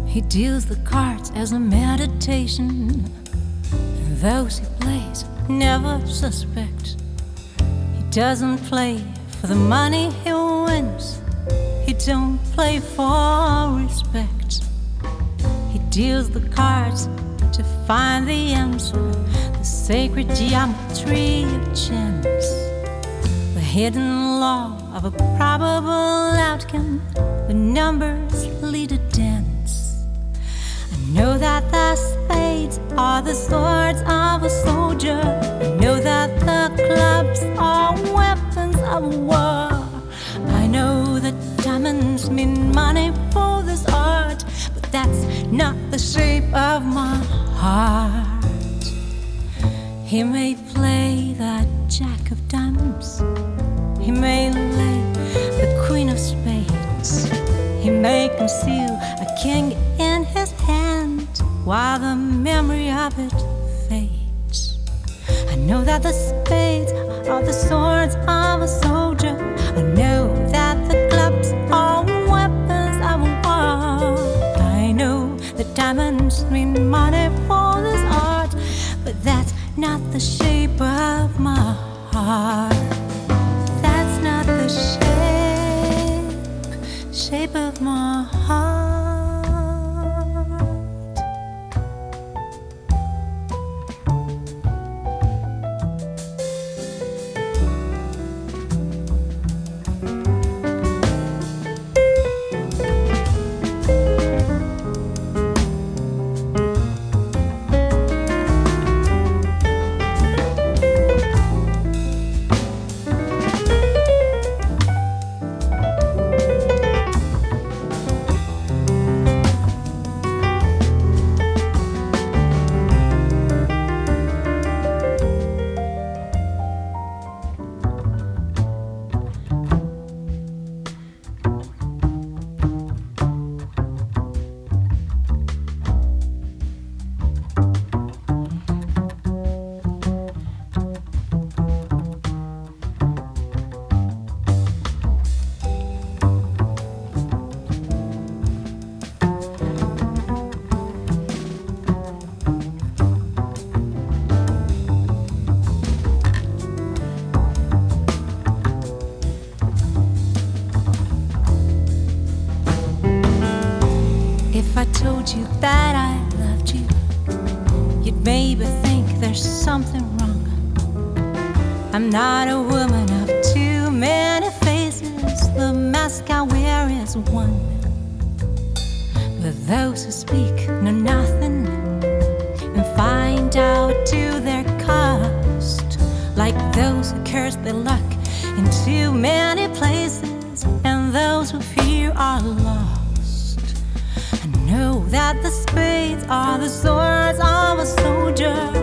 He deals the cards as a meditation, and those he plays never suspect. He doesn't play for the money he wins, he don't play for respect. He deals the cards to find the answer, the sacred geometry of chance, the hidden law of a probable outcome. The numbers lead a dance. I know that the spades are the swords of a soldier. I know that the clubs are weapons of war. I know that diamonds mean money for this art, but that's not the shape of my heart. He may play the jack of diamonds, he may lay the queen of spades, he may conceal a king in his hand while the memory of it fades. I know that the spades are the swords of a soldier. I know that the clubs are weapons of war. I know that diamonds mean money for this art, but that's not the shape of my heart. That's not the shape of my heart. If I told you that I loved you, you'd maybe think there's something wrong. I'm not a woman of too many faces, the mask I wear is one. But those who speak know nothing and find out to their cost, like those who curse their luck in too many places, and those who fear are lost. I know that the spades are the swords of a soldier.